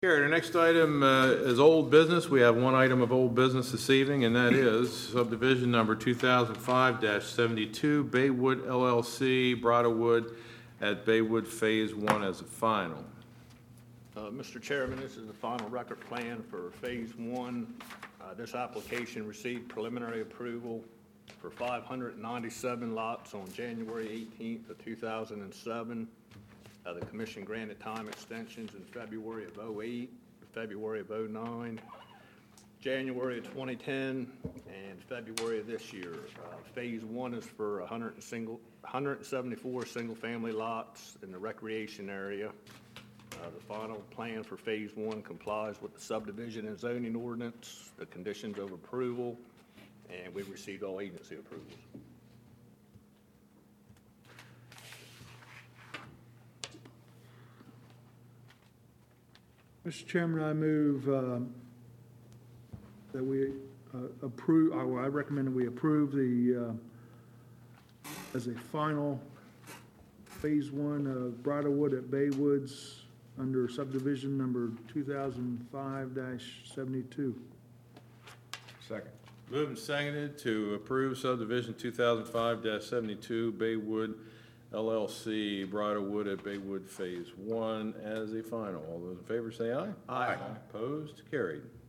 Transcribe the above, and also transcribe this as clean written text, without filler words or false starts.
Carried. Our next item is old business. We have one item of old business this evening, and that is subdivision number 2005-72, Baywood LLC, Broadwood at Baywood Phase 1 as a final. Mr. Chairman, this is the final record plan for Phase 1. This application received preliminary approval for 597 lots on January 18th of 2007. The commission granted time extensions in February of 08, February of 09, January of 2010, and February of this year. Phase 1 is for 174 single-family lots in the recreation area. The final plan for Phase 1 complies with the subdivision and zoning ordinance, the conditions of approval, and we've received all agency approvals. Mr. Chairman, I move that we approve, I recommend that we approve the, as a final, Phase 1 of Broadwood at Baywoods under subdivision number 2005-72. Second. Moved and seconded to approve subdivision 2005-72, Baywood LLC, Broadwood at Baywood Phase 1 as a final. All those in favor say aye. Aye. Opposed? Carried.